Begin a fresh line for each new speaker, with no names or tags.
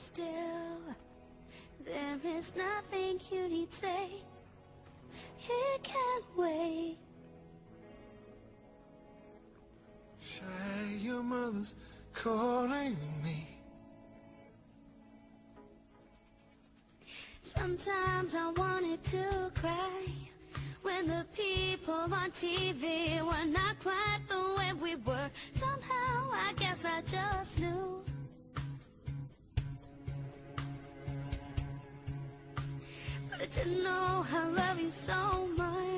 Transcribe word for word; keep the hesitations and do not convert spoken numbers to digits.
still. There is nothing you need say. It can't wait.
Shy, your mother's calling me.
Sometimes I wanted to cry when the people on T V were not quite the way we were. Somehow I guess I just knew. But I didn't know I love you so much.